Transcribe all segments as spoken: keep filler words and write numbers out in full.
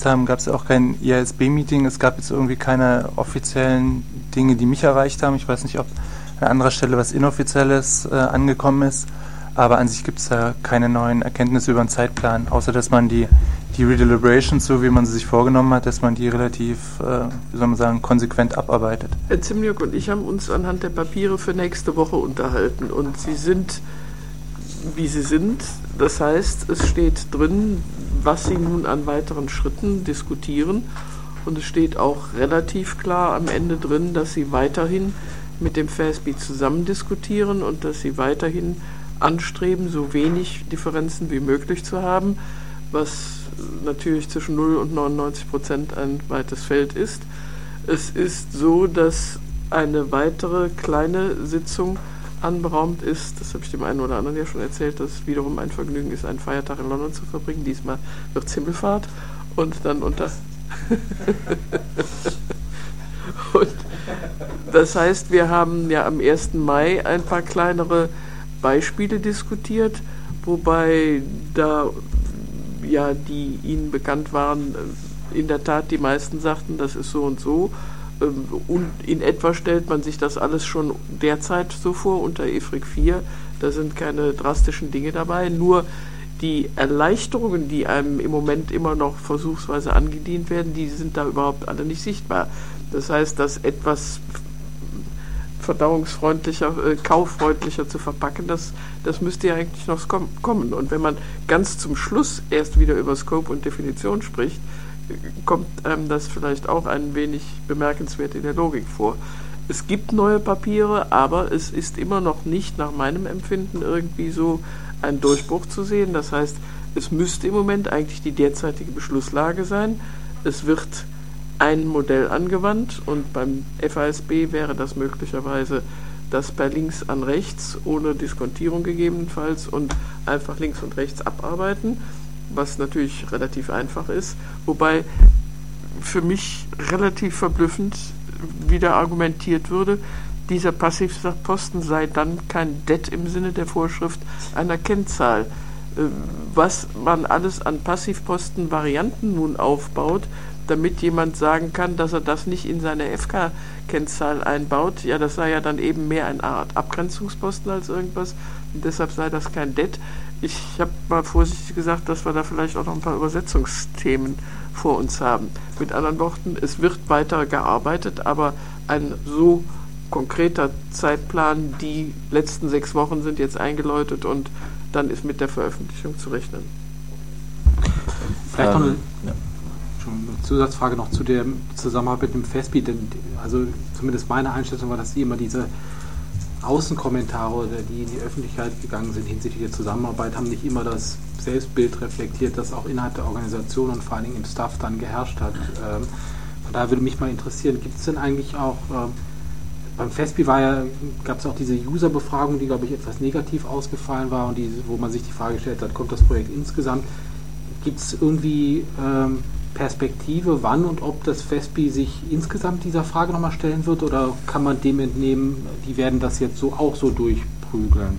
verpasst haben, gab es auch kein I A S B-Meeting. Es gab jetzt irgendwie keine offiziellen Dinge, die mich erreicht haben. Ich weiß nicht, ob an anderer Stelle was Inoffizielles äh, angekommen ist. Aber an sich gibt es da keine neuen Erkenntnisse über den Zeitplan, außer dass man die, die Redeliberations, so wie man sie sich vorgenommen hat, dass man die relativ, äh, wie soll man sagen, konsequent abarbeitet. Herr Zimniok und ich haben uns anhand der Papiere für nächste Woche unterhalten und sie sind, wie sie sind. Das heißt, es steht drin, was sie nun an weiteren Schritten diskutieren und es steht auch relativ klar am Ende drin, dass sie weiterhin mit dem F A S B zusammen diskutieren und dass sie weiterhin anstreben, so wenig Differenzen wie möglich zu haben, was natürlich zwischen null und neunundneunzig Prozent ein weites Feld ist. Es ist so, dass eine weitere kleine Sitzung anberaumt ist, das habe ich dem einen oder anderen ja schon erzählt, dass es wiederum ein Vergnügen ist, einen Feiertag in London zu verbringen. Diesmal wird es Himmelfahrt und dann unter... und das heißt, wir haben ja am ersten Mai ein paar kleinere Beispiele diskutiert, wobei da ja, die Ihnen bekannt waren, in der Tat die meisten sagten, das ist so und so. Und in etwa stellt man sich das alles schon derzeit so vor unter E F R I C vier. Da sind keine drastischen Dinge dabei, nur die Erleichterungen, die einem im Moment immer noch versuchsweise angedient werden, die sind da überhaupt alle nicht sichtbar. Das heißt, das etwas verdauungsfreundlicher, äh, kauffreundlicher zu verpacken, das, das müsste ja eigentlich noch kommen. Und wenn man ganz zum Schluss erst wieder über Scope und Definition spricht, kommt einem das vielleicht auch ein wenig bemerkenswert in der Logik vor. Es gibt neue Papiere, aber es ist immer noch nicht nach meinem Empfinden irgendwie so ein Durchbruch zu sehen. Das heißt, es müsste im Moment eigentlich die derzeitige Beschlusslage sein. Es wird ein Modell angewandt und beim F A S B wäre das möglicherweise das per links an rechts, ohne Diskontierung gegebenenfalls und einfach links und rechts abarbeiten, was natürlich relativ einfach ist, wobei für mich relativ verblüffend wieder argumentiert würde, dieser Passivposten sei dann kein Det im Sinne der Vorschrift einer Kennzahl. Was man alles an Passivposten-Varianten nun aufbaut, damit jemand sagen kann, dass er das nicht in seine F K-Kennzahl einbaut, ja, das sei ja dann eben mehr eine Art Abgrenzungsposten als irgendwas und deshalb sei das kein Det. Ich habe mal vorsichtig gesagt, dass wir da vielleicht auch noch ein paar Übersetzungsthemen vor uns haben. Mit anderen Worten, es wird weiter gearbeitet, aber ein so konkreter Zeitplan, die letzten sechs Wochen sind jetzt eingeläutet und dann ist mit der Veröffentlichung zu rechnen. Vielleicht noch eine, ja. eine Zusatzfrage noch zu dem Zusammenhang mit dem F A S B. Denn, also zumindest meine Einschätzung war, dass die immer diese Außenkommentare, die in die Öffentlichkeit gegangen sind hinsichtlich der Zusammenarbeit, haben nicht immer das Selbstbild reflektiert, das auch innerhalb der Organisation und vor allen Dingen im Staff dann geherrscht hat. Ähm, von daher würde mich mal interessieren, gibt es denn eigentlich auch, äh, beim F A S B war ja, gab es auch diese User-Befragung, die, glaube ich, etwas negativ ausgefallen war und die, wo man sich die Frage gestellt hat, kommt das Projekt insgesamt? Gibt es irgendwie ähm, Perspektive, wann und ob das F A S B sich insgesamt dieser Frage nochmal stellen wird, oder kann man dem entnehmen, die werden das jetzt so auch so durchprügeln?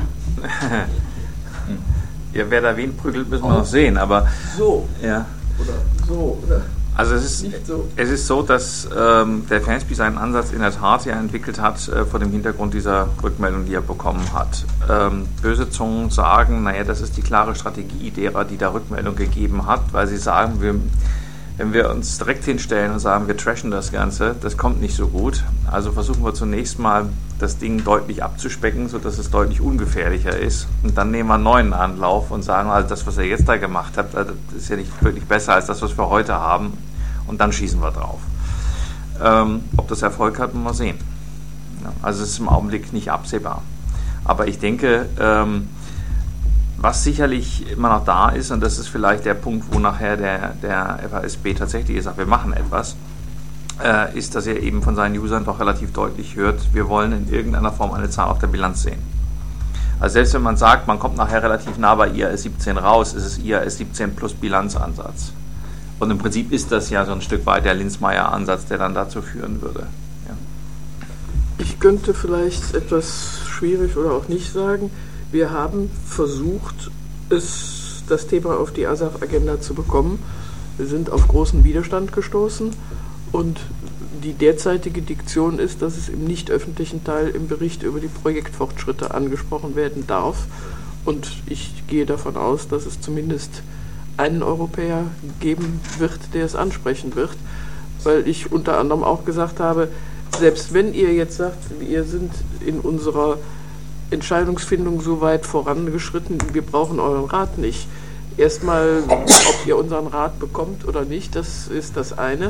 Ja, wer da wen prügelt, müssen wir noch sehen, aber so, ja. Oder so, oder? Also es ist, Nicht so. es ist so, dass ähm, der F A S B seinen Ansatz in der Tat ja entwickelt hat äh, vor dem Hintergrund dieser Rückmeldung, die er bekommen hat. Ähm, böse Zungen sagen, naja, das ist die klare Strategie derer, die da Rückmeldung gegeben hat, weil sie sagen, wir, wenn wir uns direkt hinstellen und sagen, wir trashen das Ganze, das kommt nicht so gut. Also versuchen wir zunächst mal, das Ding deutlich abzuspecken, sodass es deutlich ungefährlicher ist. Und dann nehmen wir einen neuen Anlauf und sagen, also das, was ihr jetzt da gemacht habt, das ist ja nicht wirklich besser als das, was wir heute haben. Und dann schießen wir drauf. Ähm, ob das Erfolg hat, müssen wir sehen. Ja, also es ist im Augenblick nicht absehbar. Aber ich denke, ähm, was sicherlich immer noch da ist, und das ist vielleicht der Punkt, wo nachher der, der F A S B tatsächlich sagt, wir machen etwas, äh, ist, dass er eben von seinen Usern doch relativ deutlich hört, wir wollen in irgendeiner Form eine Zahl auf der Bilanz sehen. Also selbst wenn man sagt, man kommt nachher relativ nah bei I A S siebzehn raus, ist es I A S siebzehn plus Bilanzansatz. Und im Prinzip ist das ja so ein Stück weit der Linzmeier-Ansatz, der dann dazu führen würde. Ja. Ich könnte vielleicht etwas schwierig oder auch nicht sagen, wir haben versucht, es, das Thema auf die A S A F-Agenda zu bekommen Wir sind auf großen Widerstand gestoßen und die derzeitige Diktion ist, dass es im nicht öffentlichen Teil im Bericht über die Projektfortschritte angesprochen werden darf. Und ich gehe davon aus, dass es zumindest einen Europäer geben wird, der es ansprechen wird, weil ich unter anderem auch gesagt habe, selbst wenn ihr jetzt sagt, wir sind in unserer Entscheidungsfindung so weit vorangeschritten, wir brauchen euren Rat nicht. Erstmal, ob ihr unseren Rat bekommt oder nicht, das ist das eine,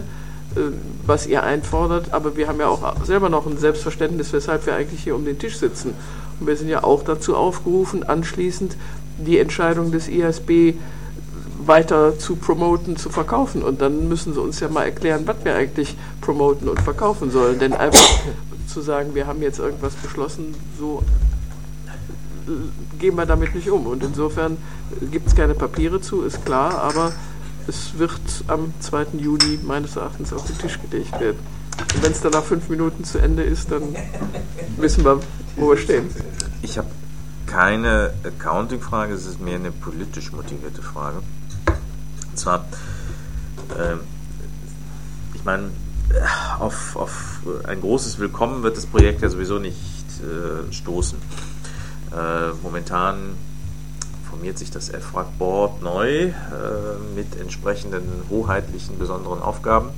was ihr einfordert, aber wir haben ja auch selber noch ein Selbstverständnis, weshalb wir eigentlich hier um den Tisch sitzen. Und wir sind ja auch dazu aufgerufen, anschließend die Entscheidung des I A S B weiter zu promoten, zu verkaufen. Und dann müssen sie uns ja mal erklären, was wir eigentlich promoten und verkaufen sollen. Denn einfach zu sagen, wir haben jetzt irgendwas beschlossen, so gehen wir damit nicht um. Und insofern gibt es keine Papiere zu, ist klar, aber es wird am zweiten Juni meines Erachtens auf den Tisch gelegt werden. Und wenn es dann nach fünf Minuten zu Ende ist, dann wissen wir, wo wir stehen. Ich habe keine Accounting-Frage, es ist mehr eine politisch motivierte Frage. Und zwar, äh, ich meine, auf, auf ein großes Willkommen wird das Projekt ja sowieso nicht äh, stoßen. Äh, momentan formiert sich das F R A G-Board neu äh, mit entsprechenden hoheitlichen, besonderen Aufgaben.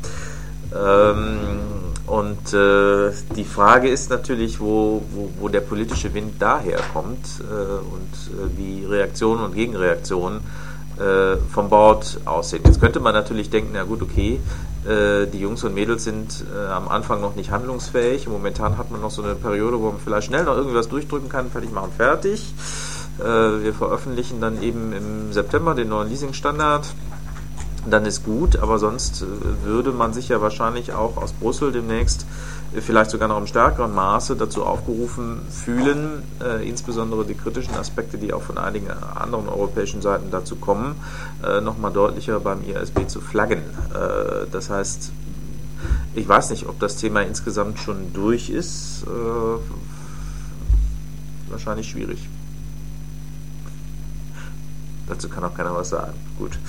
Ähm, und äh, die Frage ist natürlich, wo, wo, wo der politische Wind daherkommt äh, und äh, wie Reaktionen und Gegenreaktionen äh, vom Board aussehen. Jetzt könnte man natürlich denken, na gut, okay, äh, die Jungs und Mädels sind äh, am Anfang noch nicht handlungsfähig. Momentan hat man noch so eine Periode, wo man vielleicht schnell noch irgendwas durchdrücken kann, fertig machen, fertig. Äh, wir veröffentlichen dann eben im September den neuen Leasing-Standard. Dann ist gut, aber sonst würde man sich ja wahrscheinlich auch aus Brüssel demnächst vielleicht sogar noch im stärkeren Maße dazu aufgerufen fühlen, äh, insbesondere die kritischen Aspekte, die auch von einigen anderen europäischen Seiten dazu kommen, äh, nochmal deutlicher beim I A S B zu flaggen. Äh, das heißt, ich weiß nicht, ob das Thema insgesamt schon durch ist. Äh, wahrscheinlich schwierig. Dazu kann auch keiner was sagen. Gut.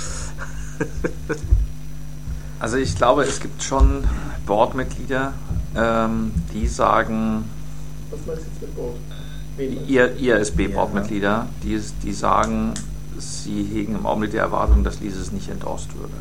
Also ich glaube, es gibt schon Boardmitglieder, ähm, die sagen, Was meinst du jetzt mit Board? I A S B-Boardmitglieder, die, die sagen, sie hegen im Augenblick die Erwartung, dass Leases nicht endorsed würde.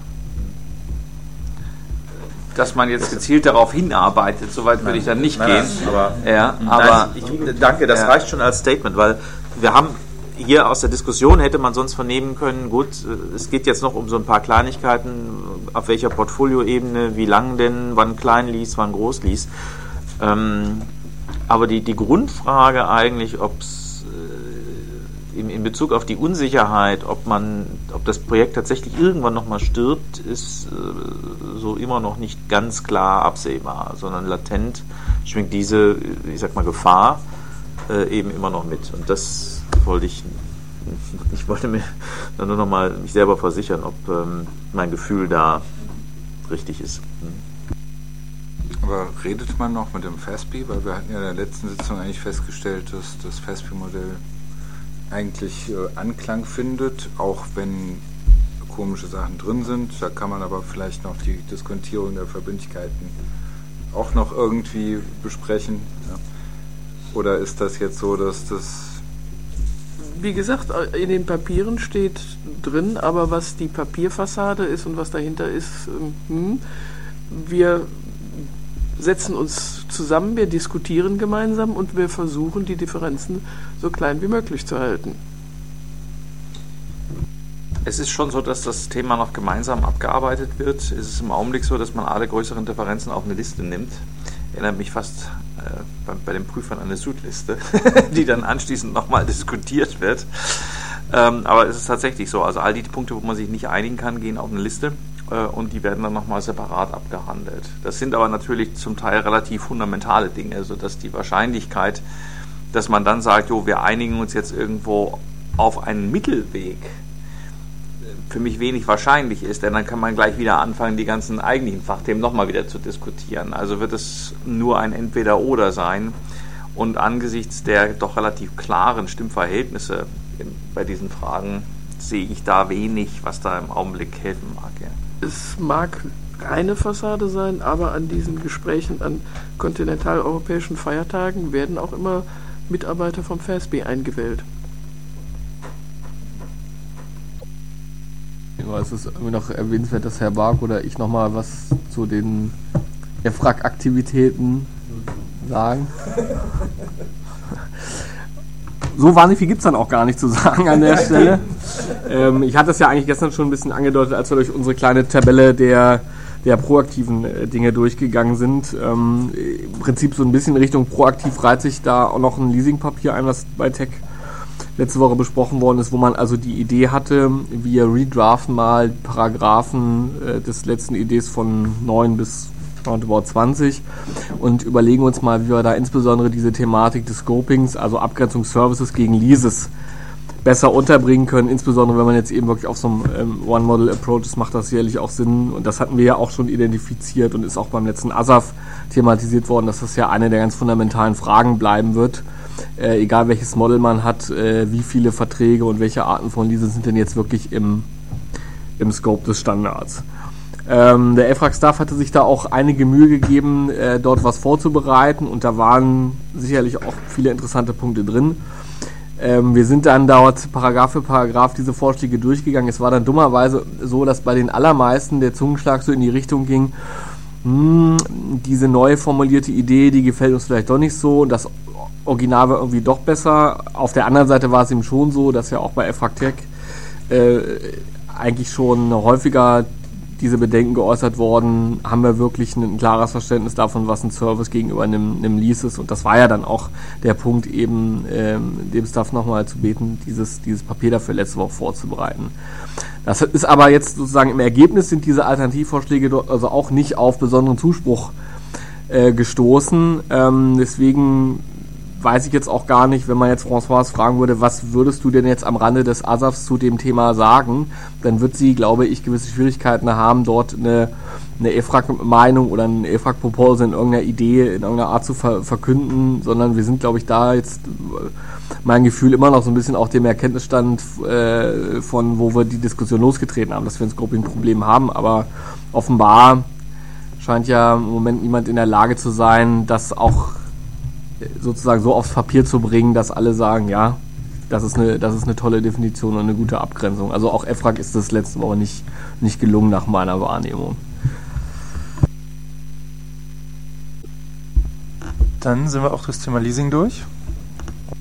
Dass man jetzt gezielt darauf hinarbeitet, soweit würde ich dann nicht nein, gehen. Nein, aber, ja, nein, aber ich, danke, das ja. reicht schon als Statement, weil wir haben hier aus der Diskussion hätte man sonst vernehmen können, gut, es geht jetzt noch um so ein paar Kleinigkeiten, auf welcher Portfolioebene, wie lang denn, wann Kleinlease, wann Großlease. Ähm, aber die, die Grundfrage eigentlich, ob es äh, in, in Bezug auf die Unsicherheit, ob man, ob das Projekt tatsächlich irgendwann nochmal stirbt, ist äh, so immer noch nicht ganz klar absehbar, sondern latent schwingt diese, ich sag mal, Gefahr äh, eben immer noch mit. Und das wollte ich, ich wollte mir nur noch mal mich selber versichern, ob ähm, mein Gefühl da richtig ist. Hm. Aber redet man noch mit dem F A S B? Weil wir hatten ja in der letzten Sitzung eigentlich festgestellt, dass das F A S B-Modell eigentlich äh, Anklang findet, auch wenn komische Sachen drin sind. Da kann man aber vielleicht noch die Diskontierung der Verbindlichkeiten auch noch irgendwie besprechen. Ja. Oder ist das jetzt so, dass das... Wie gesagt, in den Papieren steht drin, aber was die Papierfassade ist und was dahinter ist, hm, wir setzen uns zusammen, wir diskutieren gemeinsam und wir versuchen, die Differenzen so klein wie möglich zu halten. es ist schon so, dass das Thema noch gemeinsam abgearbeitet wird. Es ist im Augenblick so, dass man alle größeren Differenzen auf eine Liste nimmt. Erinnert mich fast äh, bei, bei den Prüfern an eine Südliste, die dann anschließend nochmal diskutiert wird. Ähm, aber es ist tatsächlich so, also all die Punkte, wo man sich nicht einigen kann, gehen auf eine Liste äh, und die werden dann nochmal separat abgehandelt. Das sind aber natürlich zum Teil relativ fundamentale Dinge, sodass die Wahrscheinlichkeit, dass man dann sagt, jo, wir einigen uns jetzt irgendwo auf einen Mittelweg, für mich wenig wahrscheinlich ist, denn dann kann man gleich wieder anfangen, die ganzen eigentlichen Fachthemen nochmal wieder zu diskutieren. Also wird es nur ein Entweder-Oder sein und angesichts der doch relativ klaren Stimmverhältnisse in, bei diesen Fragen sehe ich da wenig, was da im Augenblick helfen mag. Ja. es mag reine Fassade sein, aber an diesen Gesprächen an kontinentaleuropäischen Feiertagen werden auch immer Mitarbeiter vom F A S B eingewählt. Es ist irgendwie noch erwähnenswert, dass Herr Bark oder ich nochmal was zu den E F R A G-Aktivitäten sagen. So wahnsinnig viel gibt es dann auch gar nicht zu sagen an der Stelle. Ähm, ich hatte es ja eigentlich gestern schon ein bisschen angedeutet, als wir durch unsere kleine Tabelle der, der proaktiven äh, Dinge durchgegangen sind. Ähm, Im Prinzip so ein bisschen Richtung proaktiv reiht sich da auch noch ein Leasingpapier ein, was bei Tech letzte Woche besprochen worden ist, wo man also die Idee hatte, wir redraften mal Paragraphen äh, des letzten Idees von neun bis roundabout zwanzig und überlegen uns mal, wie wir da insbesondere diese Thematik des Scopings, also Abgrenzung Services gegen Leases, besser unterbringen können, insbesondere wenn man jetzt eben wirklich auf so einem ähm, One-Model-Approach ist, macht das sicherlich auch Sinn und das hatten wir ja auch schon identifiziert und ist auch beim letzten A S A F thematisiert worden, dass das ja eine der ganz fundamentalen Fragen bleiben wird. Äh, egal welches Model man hat, äh, wie viele Verträge und welche Arten von Leases sind denn jetzt wirklich im, im Scope des Standards. Ähm, der E F R A G-Staff hatte sich da auch einige Mühe gegeben, äh, dort was vorzubereiten und da waren sicherlich auch viele interessante Punkte drin. Ähm, wir sind dann dort Paragraph für Paragraph diese Vorschläge durchgegangen. Es war dann dummerweise so, dass bei den allermeisten der Zungenschlag so in die Richtung ging, mh, diese neu formulierte Idee, die gefällt uns vielleicht doch nicht so und das Original war irgendwie doch besser. Auf der anderen Seite war es eben schon so, dass ja auch bei E F R A G Tech äh, eigentlich schon häufiger diese Bedenken geäußert worden, haben wir wirklich ein, ein klares Verständnis davon, was ein Service gegenüber einem, einem Lease ist. Und das war ja dann auch der Punkt, eben ähm, dem Staff nochmal zu beten, dieses, dieses Papier dafür letzte Woche vorzubereiten. Das ist aber jetzt sozusagen im Ergebnis sind diese Alternativvorschläge dort also auch nicht auf besonderen Zuspruch äh, gestoßen. Ähm, deswegen weiß ich jetzt auch gar nicht, wenn man jetzt François fragen würde, was würdest du denn jetzt am Rande des A S A Fs zu dem Thema sagen, dann wird sie, glaube ich, gewisse Schwierigkeiten haben, dort eine, eine E F R A G-Meinung oder ein E F R A G-Proposal in irgendeiner Idee, in irgendeiner Art zu ver- verkünden, sondern wir sind, glaube ich, da jetzt mein Gefühl immer noch so ein bisschen auch dem Erkenntnisstand äh, von, wo wir die Diskussion losgetreten haben, dass wir ein Scoping-Problem haben, aber offenbar scheint ja im Moment niemand in der Lage zu sein, das auch sozusagen so aufs Papier zu bringen, dass alle sagen, ja, das ist eine, das ist eine tolle Definition und eine gute Abgrenzung. Also auch E F R A G ist das letzte Woche nicht, nicht gelungen nach meiner Wahrnehmung. Dann sind wir auch das Thema Leasing durch.